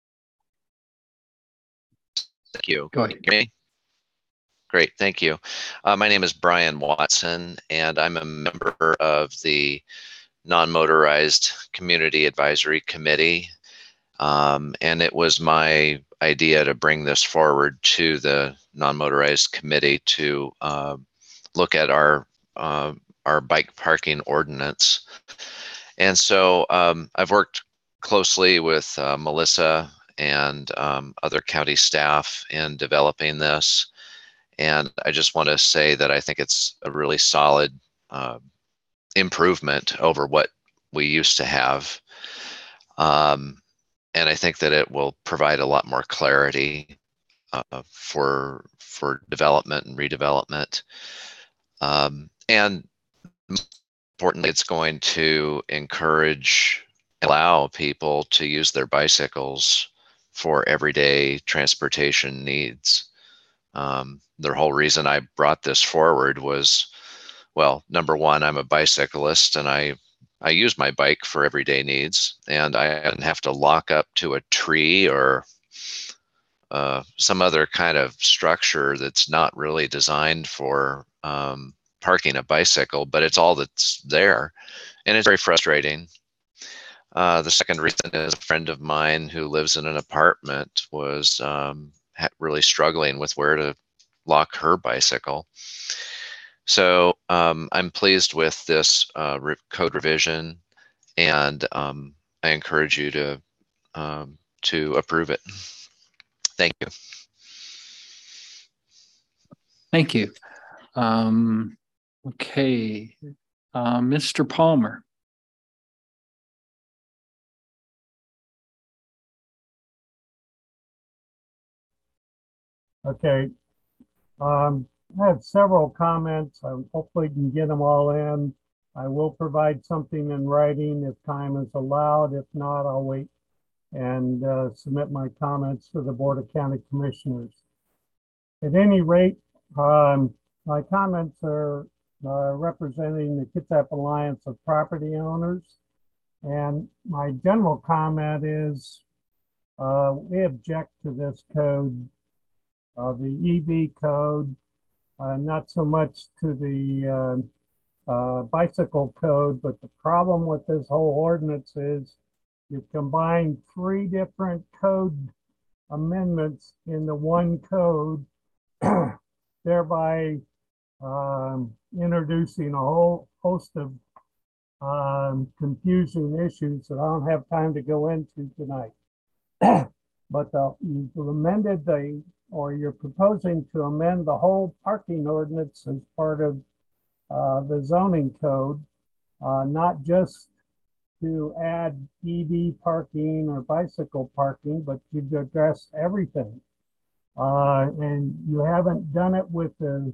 Thank you. Go ahead. Okay. Great, thank you. My name is Brian Watson, and I'm a member of the Non-Motorized Community Advisory Committee. And it was my idea to bring this forward to the Non-Motorized Committee to look at our bike parking ordinance. And so I've worked closely with Melissa and other county staff in developing this. And I just want to say that I think it's a really solid improvement over what we used to have. And I think that it will provide a lot more clarity for development and redevelopment. And importantly, it's going to encourage, allow people to use their bicycles for everyday transportation needs. The whole reason I brought this forward was, well, number one, I'm a bicyclist and I use my bike for everyday needs, and I didn't have to lock up to a tree or some other kind of structure that's not really designed for parking a bicycle, but it's all that's there. And it's very frustrating. The second reason is a friend of mine who lives in an apartment was really struggling with where to lock her bicycle. So I'm pleased with this code revision, and I encourage you to approve it. Thank you. Thank you. Okay, Mr. Palmer. Okay. I have several comments. I hopefully can get them all in. I will provide something in writing if time is allowed. If not, I'll wait and submit my comments to the Board of County Commissioners. At any rate, my comments are representing the Kitsap Alliance of Property Owners. And my general comment is we object to this code, the EV code, not so much to the bicycle code, but the problem with this whole ordinance is you combine 3 different code amendments into one code, thereby introducing a whole host of confusing issues that I don't have time to go into tonight. But you've amended or you're proposing to amend the whole parking ordinance as part of the zoning code, not just to add EV parking or bicycle parking, but to address everything. And you haven't done it with the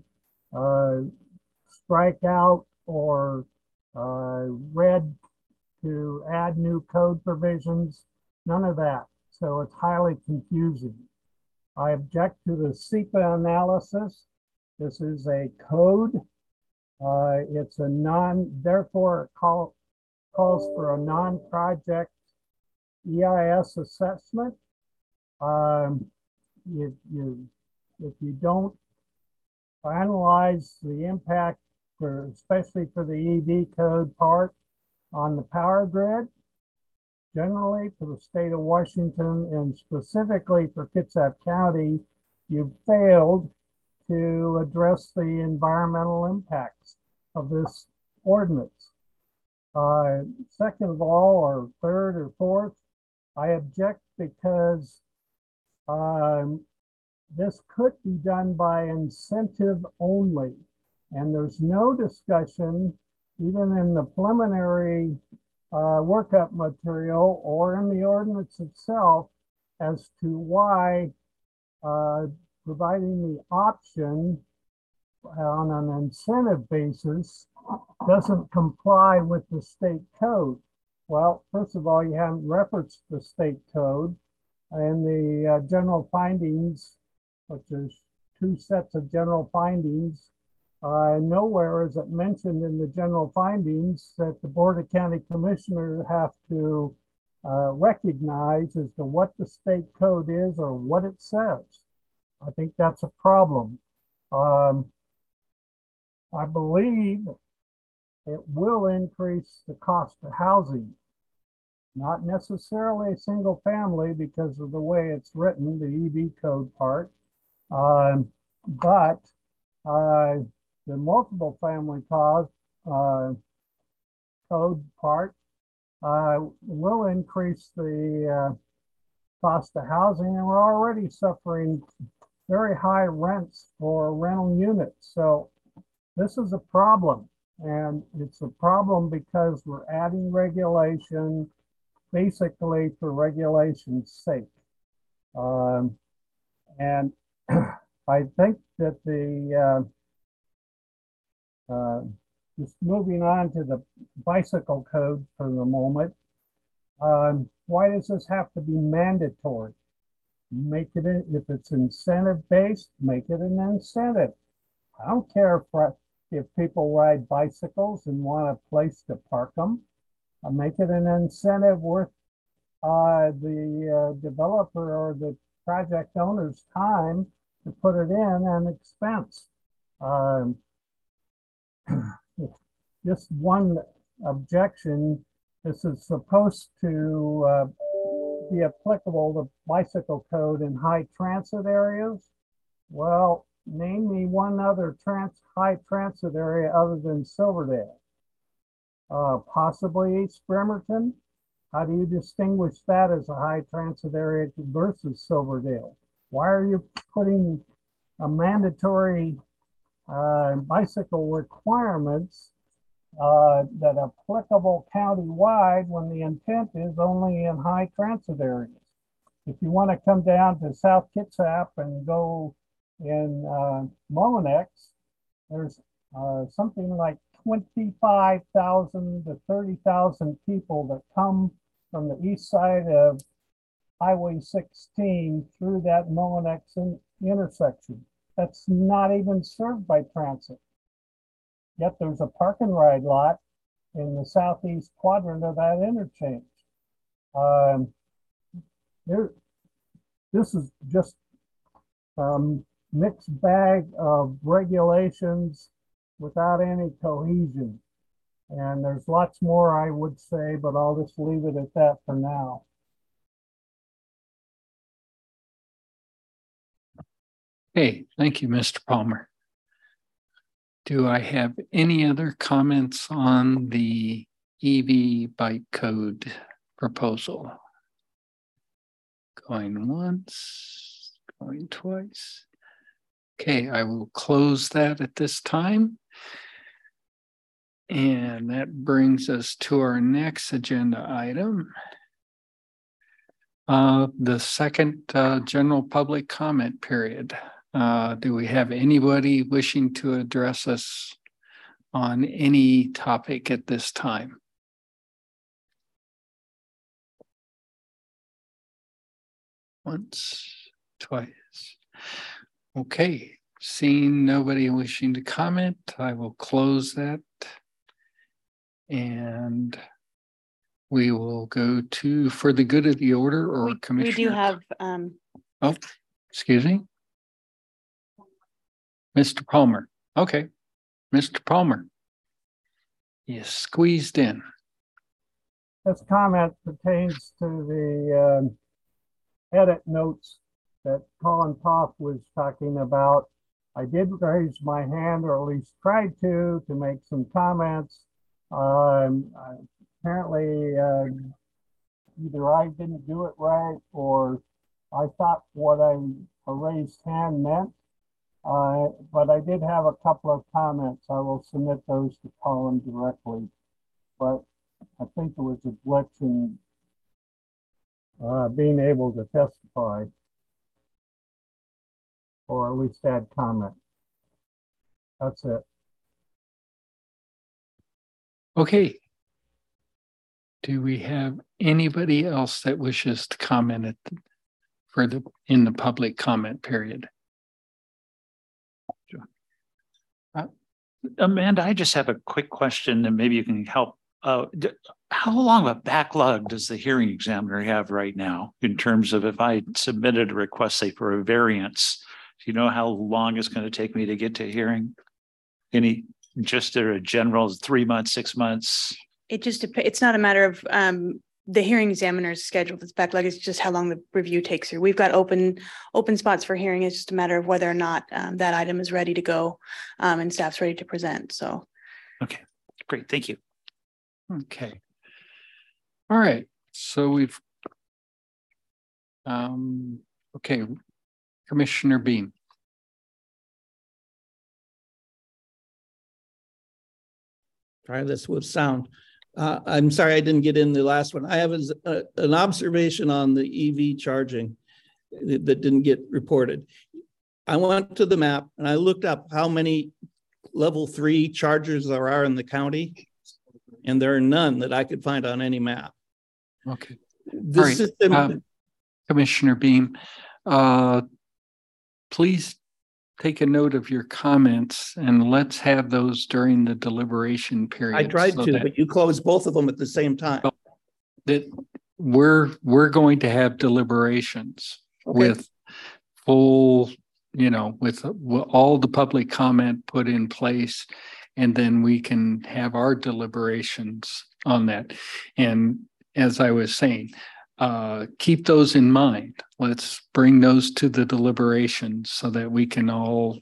strikeout or red to add new code provisions, none of that. So it's highly confusing. I object to the SEPA analysis. This is a code. It's a therefore it calls for a non-project EIS assessment. If you don't analyze the impact especially for the EV code part on the power grid, generally for the state of Washington and specifically for Kitsap County, you've failed to address the environmental impacts of this ordinance. Second of all, or third or fourth, I object because this could be done by incentive only. And there's no discussion, even in the preliminary workup material or in the ordinance itself, as to why providing the option on an incentive basis doesn't comply with the state code. Well, first of all, you haven't referenced the state code and the general findings, which is 2 sets of general findings. Nowhere is it mentioned in the general findings that the Board of County Commissioners have to recognize as to what the state code is or what it says. I think that's a problem. I believe it will increase the cost of housing, not necessarily a single family because of the way it's written, the EV code part, but the multiple family code part will increase the cost of housing, and we're already suffering very high rents for rental units. So this is a problem, and it's a problem because we're adding regulation basically for regulation's sake. And I think that just moving on to the bicycle code for the moment, why does this have to be mandatory? Make it, if it's incentive based, make it an incentive. I don't care if people ride bicycles and want a place to park them. Make it an incentive worth the developer or the project owner's time to put it in and expense. Just one objection, this is supposed to be applicable to bicycle code in high transit areas. Well, name me one other high transit area other than Silverdale. Possibly East Bremerton. How do you distinguish that as a high transit area versus Silverdale? Why are you putting a mandatory bicycle requirements that are applicable countywide when the intent is only in high transit areas? If you want to come down to South Kitsap and go in Mullinex, there's something like 25,000 to 30,000 people that come from the east side of Highway 16 through that Mullinex intersection. That's not even served by transit. Yet there's a park and ride lot in the southeast quadrant of that interchange. This is just mixed bag of regulations without any cohesion. And there's lots more I would say, but I'll just leave it at that for now. Okay, thank you, Mr. Palmer. Do I have any other comments on the EV bike code proposal? Going once, going twice. Okay, I will close that at this time. And that brings us to our next agenda item. The second general public comment period. Do we have anybody wishing to address us on any topic at this time? Once, twice. Okay, seeing nobody wishing to comment, I will close that. And we will go to for the good of the order or Commissioner. We do have Oh, excuse me. Mr. Palmer. Okay. Mr. Palmer. You squeezed in. This comment pertains to the edit notes that Colin Toff was talking about. I did raise my hand, or at least tried to make some comments. Apparently, either I didn't do it right or I thought what a raised hand meant. But I did have a couple of comments. I will submit those to Colin directly. But I think there was a glitch in being able to testify, or at least add comment. That's it. Okay. Do we have anybody else that wishes to comment in the public comment period? Amanda, I just have a quick question and maybe you can help. How long of a backlog does the hearing examiner have right now in terms of if I submitted a request, say, for a variance? Do you know how long it's going to take me to get to hearing? Just a general 3 months, 6 months? It just depends. It's not a matter of the hearing examiner's schedule. This backlog is just how long the review takes through. We've got open spots for hearing. It's just a matter of whether or not that item is ready to go and staff's ready to present. So, okay, great, thank you. Okay, all right. So we've okay, Commissioner Beam. Try this with sound. I'm sorry I didn't get in the last one. I have an observation on the EV charging that didn't get reported. I went to the map and I looked up how many level 3 chargers there are in the county, and there are none that I could find on any map. Okay. This system, Commissioner Beam, please take a note of your comments and let's have those during the deliberation period. I tried to, but you closed both of them at the same time. That we're going to have deliberations with full, with all the public comment put in place, and then we can have our deliberations on that. And as I was saying, keep those in mind. Let's bring those to the deliberations so that we can all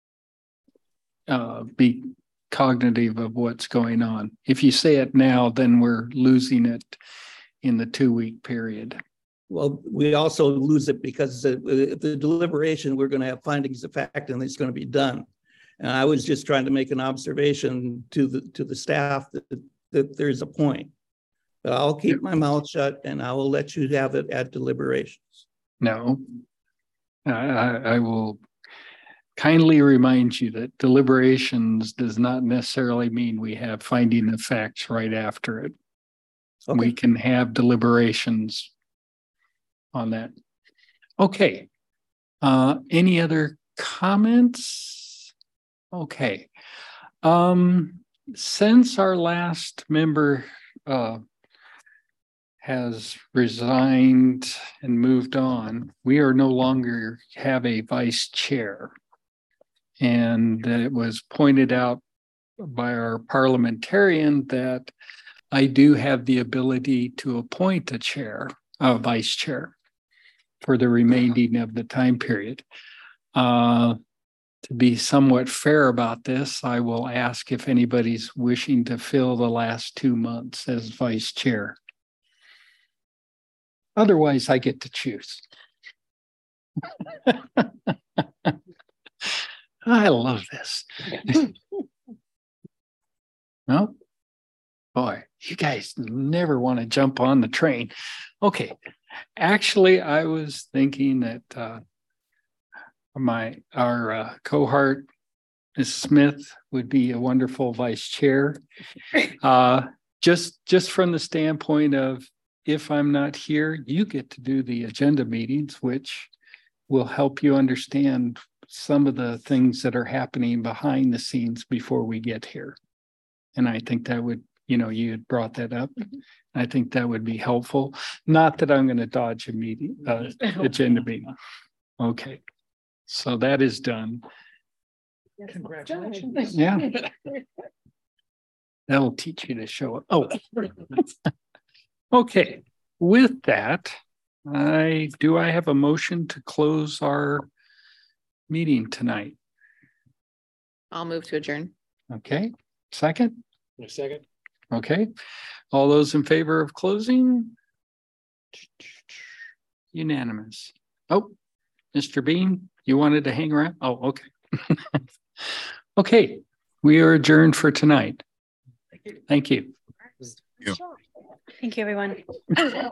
be cognitive of what's going on. If you say it now, then we're losing it in the 2-week period. Well, we also lose it because the deliberation, we're going to have findings of fact and it's going to be done. And I was just trying to make an observation to the staff that there's a point. But I'll keep my mouth shut and I will let you have it at deliberations. No, I will kindly remind you that deliberations does not necessarily mean we have finding of facts right after it. Okay. We can have deliberations on that. Okay. Any other comments? Okay. Since our last member has resigned and moved on, we are no longer have a vice chair. And it was pointed out by our parliamentarian that I do have the ability to appoint a vice chair for the remaining of the time period. To be somewhat fair about this, I will ask if anybody's wishing to fill the last 2 months as vice chair. Otherwise, I get to choose. I love this. No? Boy, you guys never want to jump on the train. Okay. Actually, I was thinking that our cohort, Ms. Smith, would be a wonderful vice chair. Just from the standpoint of, if I'm not here, you get to do the agenda meetings, which will help you understand some of the things that are happening behind the scenes before we get here. And I think that would, you had brought that up. I think that would be helpful. Not that I'm going to dodge a meeting, agenda meeting. Okay. So that is done. Congratulations. Yeah. That'll teach you to show up. Oh, okay. With that, I have a motion to close our meeting tonight. I'll move to adjourn. Okay. Second? Second. Okay. All those in favor of closing? Unanimous. Oh, Mr. Bean, you wanted to hang around? Oh, okay. Okay. We are adjourned for tonight. Thank you. Thank you, everyone.